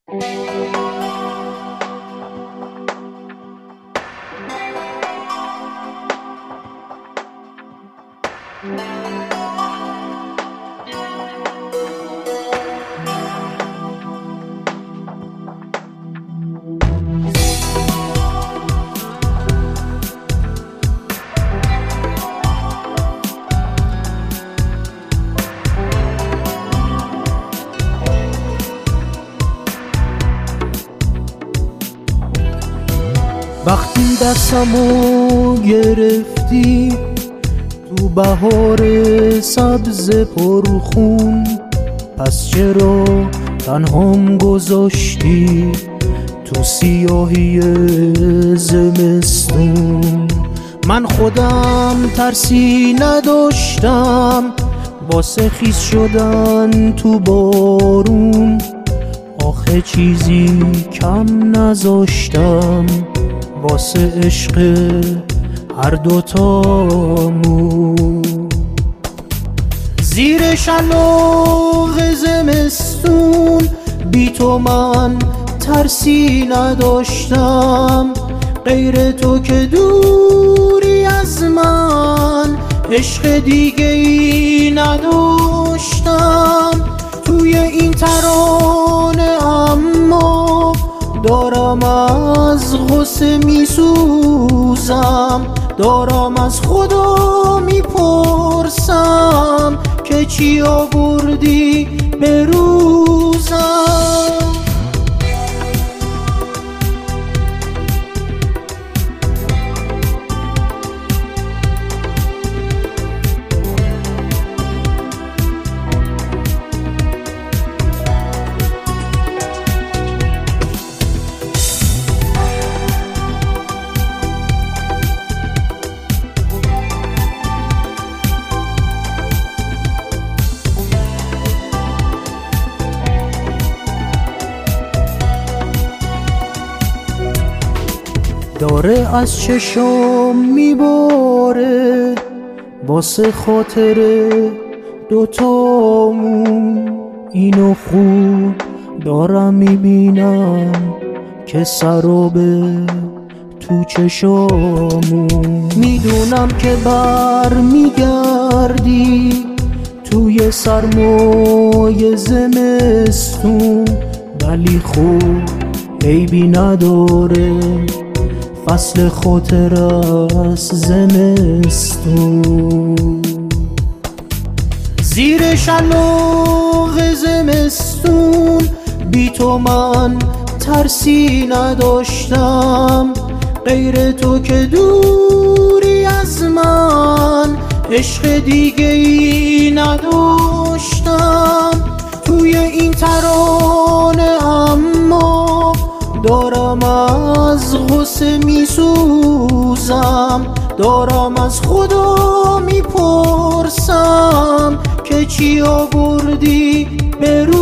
وقتی دستمو گرفتی تو بهار سبز پرخون، پس چرا تنهام گذاشتی تو سیاهی زمستون؟ من خودم ترسی نداشتم واسه خیس شدن تو بارون، آخه چیزی کم نذاشتم واسه عشق هر دوتامون. زیر شلاق زمستون بی تو من ترسی نداشتم، غیر تو که دوری از من عشق دیگه ای نداشتم. توی این ترانه اما دارم از غصه میسوزم، دارم از خدا میپرسم که چی آوردی به روزم. داره از چشم میباره واسه خاطر دوتامون، اینو خوب دارم میبینم که سرابه تو چشامون. میدونم که بر میگردی توی سرمای زمستون، ولی خوب عیبی نداره فصل خاطر از زمستون. زیر شلاق زمستون بی تو من ترسی نداشتم، غیر تو که دوری از من عشق دیگه ای نداشتم. توی این ترانه اما دارم از غصه میسوزم، دارم از خدا میپرسم که چی آوردی به